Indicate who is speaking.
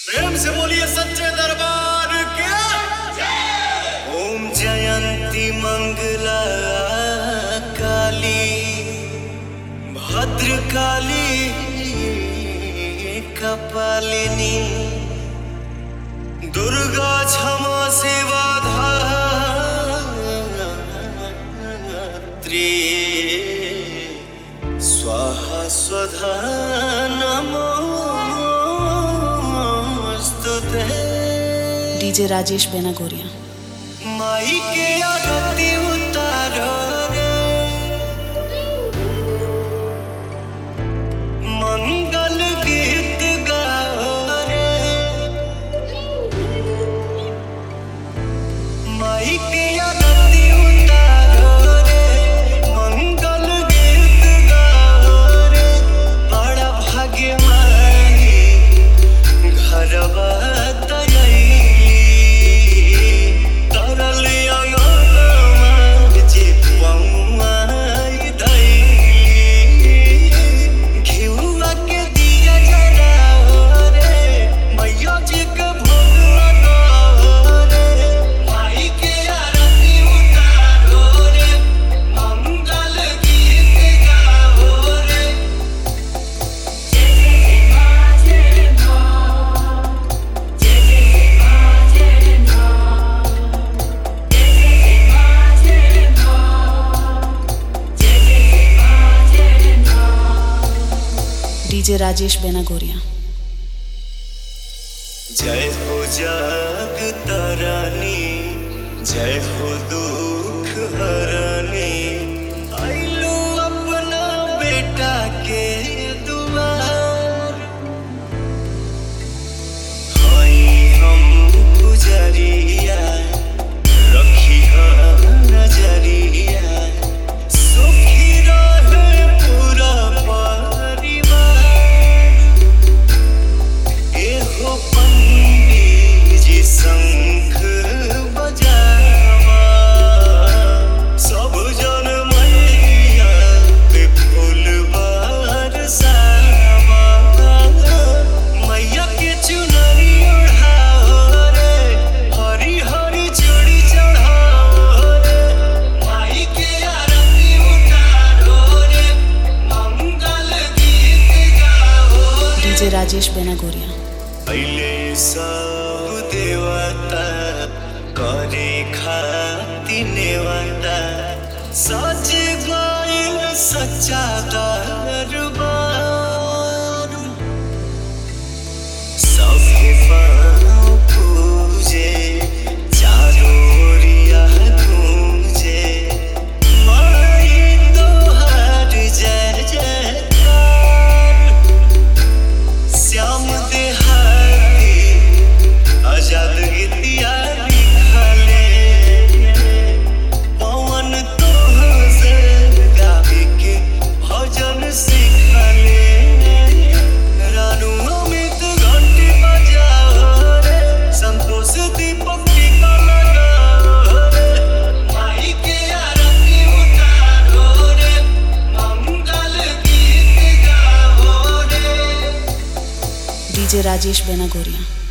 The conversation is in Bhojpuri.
Speaker 1: प्रेम से बोलिए सच्चे दरबार क्या। ओम जयंती मंगला काली भद्रकाली कपालिनी दुर्गा क्षमा सेवा धात्री स्वाहा स्वधा नमोस्तुते।
Speaker 2: डीजे राजेश बेनागोरिया।
Speaker 1: माई के आरती उतारो रे मंगल गीत गाओ रे। माई के आरती उतारो रे मंगल गीत गाओ रे। बड़ा भाग्य माई घरवा
Speaker 2: डीजे राजेश बेनागोरिया।
Speaker 1: जय हो जग तारानी जय हो दुख हरानी आइलो अपना बेटा के दुआर। हाय हम पुजरिया रखी नजरिया सुखी रहे पूरा शंख बजावा सब जन मैया पे फूल बरसावा। मैया के चुनरी ओढ़ाओ रे हरी हरी चूड़ी चढ़ाओ रे। माई के आरती उतारो रे मंगल गीत गाओ रे।
Speaker 2: डीजे राजेश बेनागोरिया।
Speaker 1: पहले सब देवता करे खाती नेवता सच गइल सच्चा दरबार। सबके पाँव पूजे चारों ओरिया गूंजे माई तोहार जय जयकार। श्याम देहाती आजाद गीतिया लिखले पवन तोहसे गावे के भजन सिखले। रानू अमित घंटी बजाओ रे संतोष दीपक टीका लगाओ रे। माई के आरती उतारो रे मंगल गीत गाओ रे।
Speaker 2: डीजे राजेश बेनागोरिया।